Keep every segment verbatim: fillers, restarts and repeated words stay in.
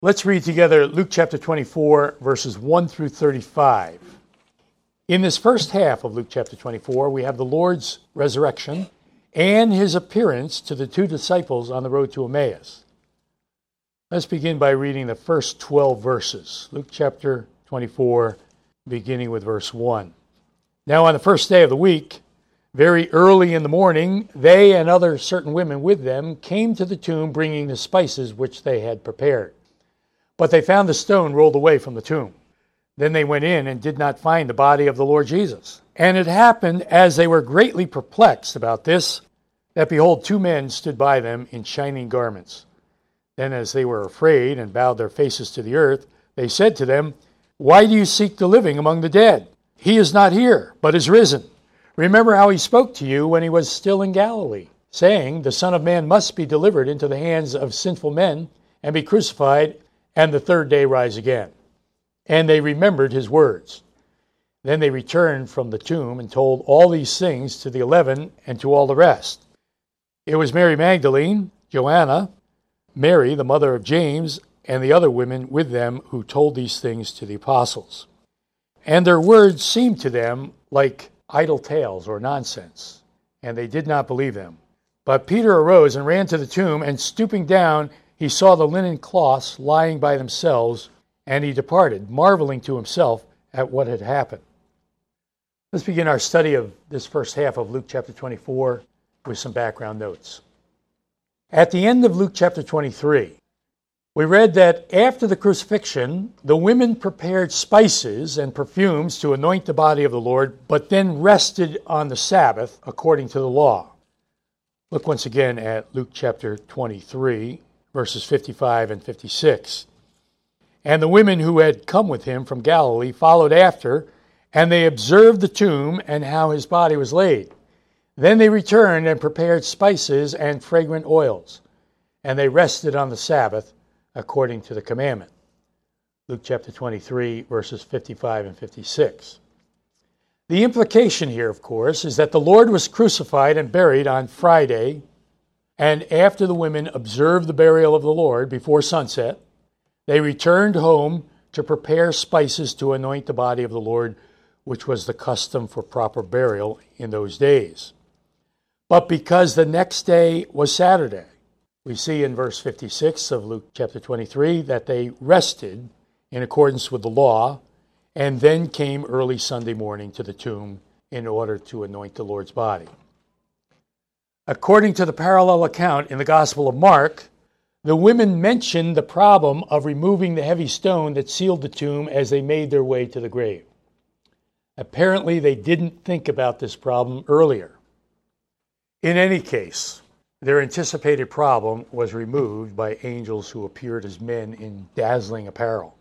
Let's read together Luke chapter twenty-four, verses one through thirty-five. In this first half of Luke chapter twenty-four, we have the Lord's resurrection and his appearance to the two disciples on the road to Emmaus. Let's begin by reading the first twelve verses. Luke chapter twenty-four, beginning with verse one. Now on the first day of the week, very early in the morning, they and other certain women with them came to the tomb bringing the spices which they had prepared. But they found the stone rolled away from the tomb. Then they went in and did not find the body of the Lord Jesus. And it happened, as they were greatly perplexed about this, that behold, two men stood by them in shining garments. Then as they were afraid and bowed their faces to the earth, they said to them, Why do you seek the living among the dead? He is not here, but is risen. Remember how he spoke to you when he was still in Galilee, saying, The Son of Man must be delivered into the hands of sinful men and be crucified, and the third day rise again. And they remembered his words. Then they returned from the tomb and told all these things to the eleven and to all the rest. It was Mary Magdalene, Joanna, Mary, the mother of James, and the other women with them who told these things to the apostles. And their words seemed to them like idle tales or nonsense, and they did not believe them. But Peter arose and ran to the tomb, and stooping down, he saw the linen cloths lying by themselves, and he departed, marveling to himself at what had happened. Let's begin our study of this first half of Luke chapter twenty-four with some background notes. At the end of Luke chapter twenty-three, we read that after the crucifixion, the women prepared spices and perfumes to anoint the body of the Lord, but then rested on the Sabbath according to the law. Look once again at Luke chapter twenty-three, verses fifty-five and fifty-six. And the women who had come with him from Galilee followed after, and they observed the tomb and how his body was laid. Then they returned and prepared spices and fragrant oils, and they rested on the Sabbath according to the commandment. Luke chapter twenty-three, verses fifty-five and fifty-six. The implication here, of course, is that the Lord was crucified and buried on Friday, and after the women observed the burial of the Lord before sunset, they returned home to prepare spices to anoint the body of the Lord, which was the custom for proper burial in those days. But because the next day was Saturday, we see in verse fifty-six of Luke chapter twenty-three that they rested in accordance with the law, and then came early Sunday morning to the tomb in order to anoint the Lord's body. According to the parallel account in the Gospel of Mark, the women mentioned the problem of removing the heavy stone that sealed the tomb as they made their way to the grave. Apparently, they didn't think about this problem earlier. In any case, their anticipated problem was removed by angels who appeared as men in dazzling apparel.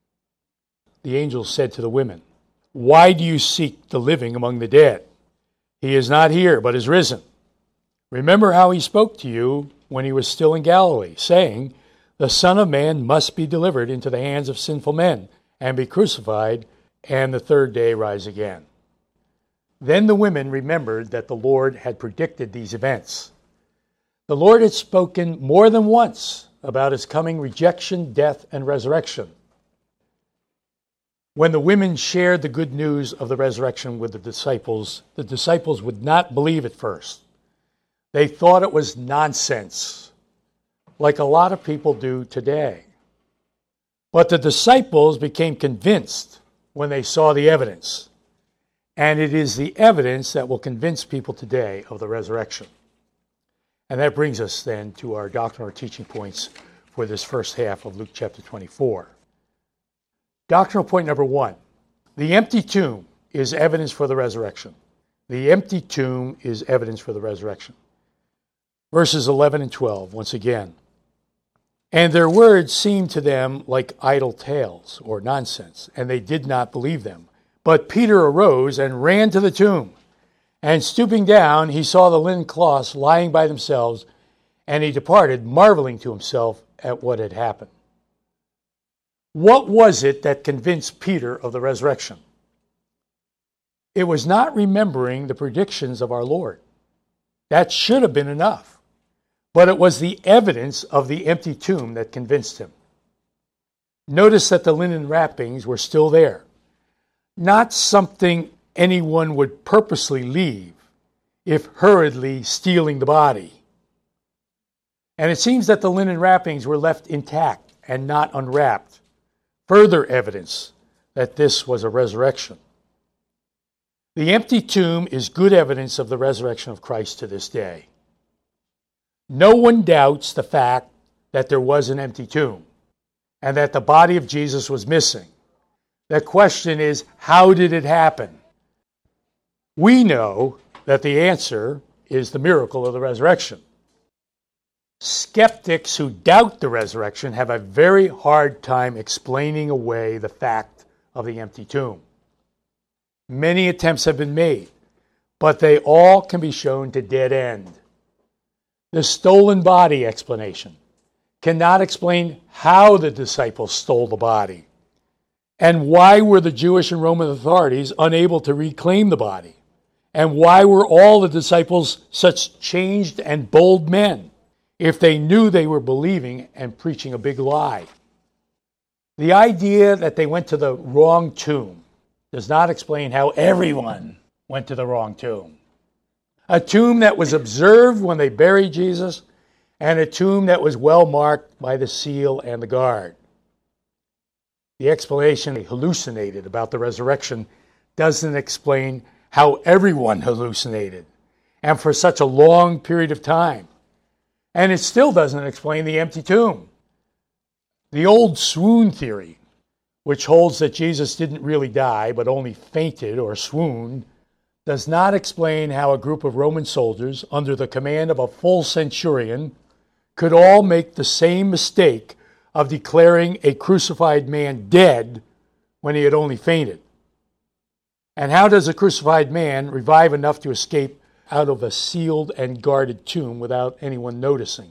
The angels said to the women, Why do you seek the living among the dead? He is not here, but is risen. Remember how he spoke to you when he was still in Galilee, saying, The Son of Man must be delivered into the hands of sinful men and be crucified, and the third day rise again. Then the women remembered that the Lord had predicted these events. The Lord had spoken more than once about his coming rejection, death, and resurrection. When the women shared the good news of the resurrection with the disciples, the disciples would not believe at first. They thought it was nonsense, like a lot of people do today. But the disciples became convinced when they saw the evidence. And it is the evidence that will convince people today of the resurrection. And that brings us then to our doctrinal teaching points for this first half of Luke chapter twenty-four. Doctrinal point number one, the empty tomb is evidence for the resurrection. The empty tomb is evidence for the resurrection. Verses eleven and twelve, once again. And their words seemed to them like idle tales or nonsense, and they did not believe them. But Peter arose and ran to the tomb, and stooping down, he saw the linen cloths lying by themselves, and he departed, marveling to himself at what had happened. What was it that convinced Peter of the resurrection? It was not remembering the predictions of our Lord. That should have been enough. But it was the evidence of the empty tomb that convinced him. Notice that the linen wrappings were still there, not something anyone would purposely leave, if hurriedly stealing the body. And it seems that the linen wrappings were left intact and not unwrapped, further evidence that this was a resurrection. The empty tomb is good evidence of the resurrection of Christ to this day. No one doubts the fact that there was an empty tomb and that the body of Jesus was missing. The question is, how did it happen? We know that the answer is the miracle of the resurrection. Skeptics who doubt the resurrection have a very hard time explaining away the fact of the empty tomb. Many attempts have been made, but they all can be shown to dead end. The stolen body explanation cannot explain how the disciples stole the body, and why were the Jewish and Roman authorities unable to reclaim the body, and why were all the disciples such changed and bold men if they knew they were believing and preaching a big lie. The idea that they went to the wrong tomb does not explain how everyone went to the wrong tomb. A tomb that was observed when they buried Jesus, and a tomb that was well marked by the seal and the guard. The explanation hallucinated about the resurrection doesn't explain how everyone hallucinated, and for such a long period of time. And it still doesn't explain the empty tomb. The old swoon theory, which holds that Jesus didn't really die but only fainted or swooned, does not explain how a group of Roman soldiers under the command of a full centurion could all make the same mistake of declaring a crucified man dead when he had only fainted. And how does a crucified man revive enough to escape out of a sealed and guarded tomb without anyone noticing?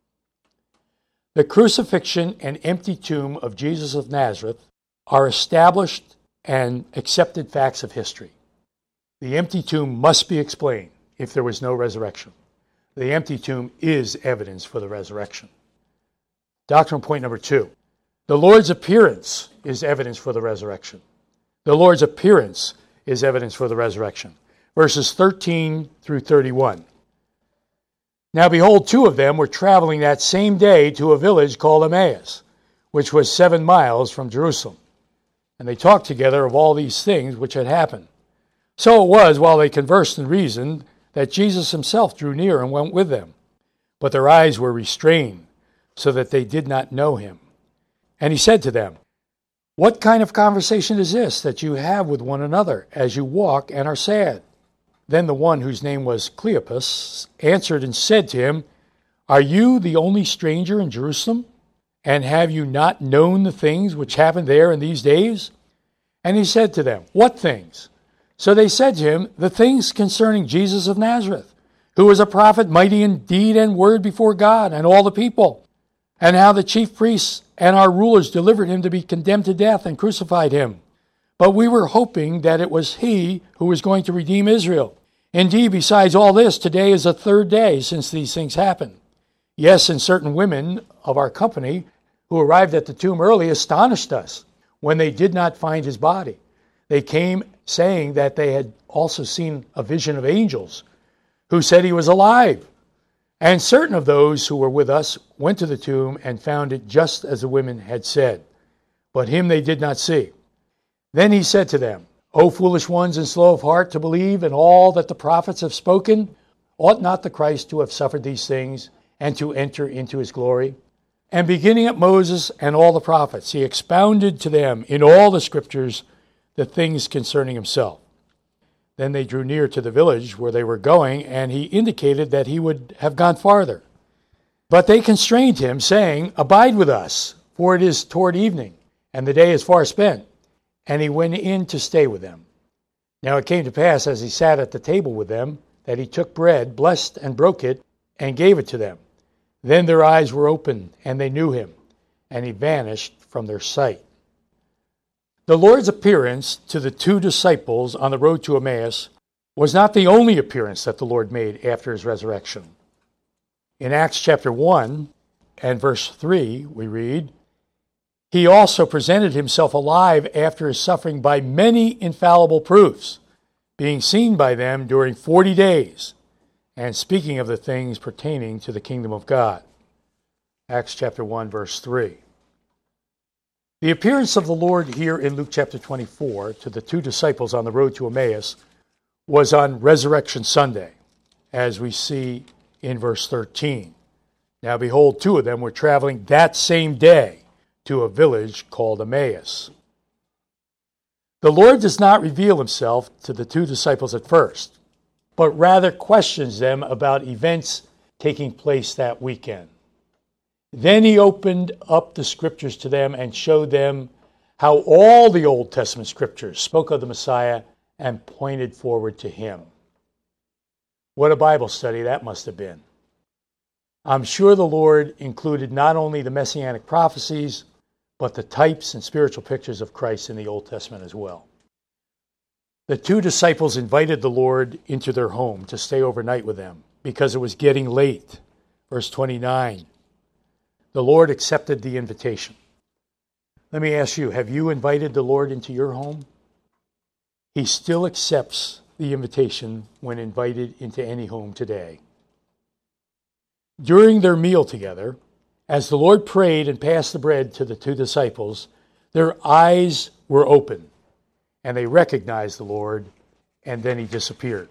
The crucifixion and empty tomb of Jesus of Nazareth are established and accepted facts of history. The empty tomb must be explained if there was no resurrection. The empty tomb is evidence for the resurrection. Doctrinal point number two. The Lord's appearance is evidence for the resurrection. The Lord's appearance is evidence for the resurrection. Verses thirteen through thirty-one. Now behold, two of them were traveling that same day to a village called Emmaus, which was seven miles from Jerusalem. And they talked together of all these things which had happened. So it was, while they conversed and reasoned, that Jesus himself drew near and went with them. But their eyes were restrained, so that they did not know him. And he said to them, "What kind of conversation is this that you have with one another as you walk and are sad?" Then the one whose name was Cleopas answered and said to him, "Are you the only stranger in Jerusalem? And have you not known the things which happened there in these days?" And he said to them, "What things?" So they said to him, "The things concerning Jesus of Nazareth, who was a prophet mighty in deed and word before God and all the people, and how the chief priests and our rulers delivered him to be condemned to death and crucified him. But we were hoping that it was he who was going to redeem Israel. Indeed, besides all this, today is the third day since these things happened. Yes, and certain women of our company who arrived at the tomb early astonished us when they did not find his body. They came saying that they had also seen a vision of angels who said he was alive. And certain of those who were with us went to the tomb and found it just as the women had said, but him they did not see." Then he said to them, "O foolish ones and slow of heart to believe in all that the prophets have spoken, ought not the Christ to have suffered these things and to enter into his glory?" And beginning at Moses and all the prophets, he expounded to them in all the scriptures the things concerning himself. Then they drew near to the village where they were going, and he indicated that he would have gone farther. But they constrained him, saying, "Abide with us, for it is toward evening, and the day is far spent." And he went in to stay with them. Now it came to pass, as he sat at the table with them, that he took bread, blessed and broke it, and gave it to them. Then their eyes were opened, and they knew him, and he vanished from their sight. The Lord's appearance to the two disciples on the road to Emmaus was not the only appearance that the Lord made after his resurrection. In Acts chapter one and verse three, we read, He also presented himself alive after his suffering by many infallible proofs, being seen by them during forty days, and speaking of the things pertaining to the kingdom of God. Acts chapter one, verse three. The appearance of the Lord here in Luke chapter twenty-four to the two disciples on the road to Emmaus was on Resurrection Sunday, as we see in verse thirteen. Now behold, two of them were traveling that same day to a village called Emmaus. The Lord does not reveal himself to the two disciples at first, but rather questions them about events taking place that weekend. Then he opened up the scriptures to them and showed them how all the Old Testament scriptures spoke of the Messiah and pointed forward to him. What a Bible study that must have been. I'm sure the Lord included not only the messianic prophecies, but the types and spiritual pictures of Christ in the Old Testament as well. The two disciples invited the Lord into their home to stay overnight with them because it was getting late. Verse twenty-nine, the Lord accepted the invitation. Let me ask you, have you invited the Lord into your home? He still accepts the invitation when invited into any home today. During their meal together, as the Lord prayed and passed the bread to the two disciples, their eyes were open, and they recognized the Lord, and then he disappeared.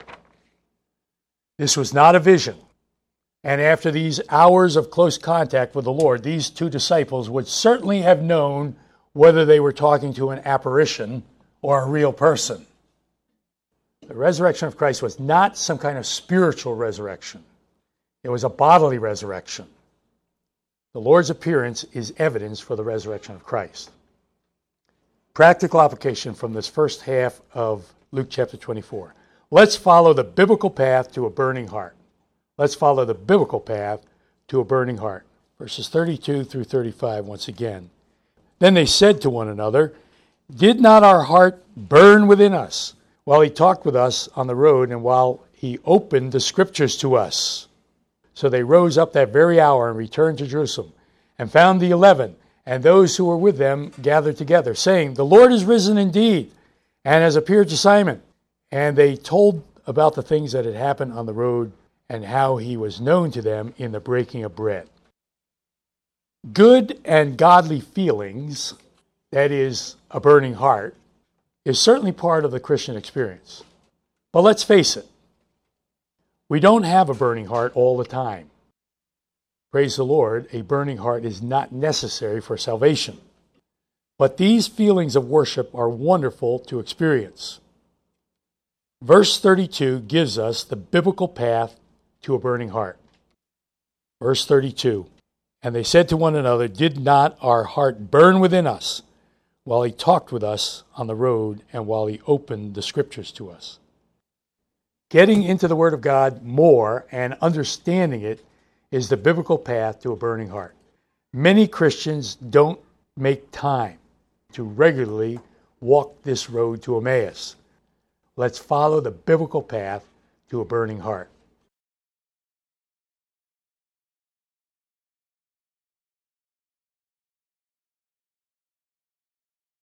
This was not a vision, and after these hours of close contact with the Lord, these two disciples would certainly have known whether they were talking to an apparition or a real person. The resurrection of Christ was not some kind of spiritual resurrection. It was a bodily resurrection. The Lord's appearance is evidence for the resurrection of Christ. Practical application from this first half of Luke chapter twenty-four. Let's follow the biblical path to a burning heart. Let's follow the biblical path to a burning heart. Verses thirty-two through thirty-five once again. Then they said to one another, "Did not our heart burn within us while he talked with us on the road and while he opened the scriptures to us?" So they rose up that very hour and returned to Jerusalem, and found the eleven, and those who were with them gathered together, saying, "The Lord is risen indeed, and has appeared to Simon." And they told about the things that had happened on the road, and how he was known to them in the breaking of bread. Good and godly feelings, that is, a burning heart, is certainly part of the Christian experience. But let's face it, we don't have a burning heart all the time. Praise the Lord, a burning heart is not necessary for salvation. But these feelings of worship are wonderful to experience. Verse thirty-two gives us the biblical path to a burning heart. Verse thirty-two, and they said to one another, "Did not our heart burn within us while he talked with us on the road and while he opened the scriptures to us?" Getting into the Word of God more and understanding it is the biblical path to a burning heart. Many Christians don't make time to regularly walk this road to Emmaus. Let's follow the biblical path to a burning heart.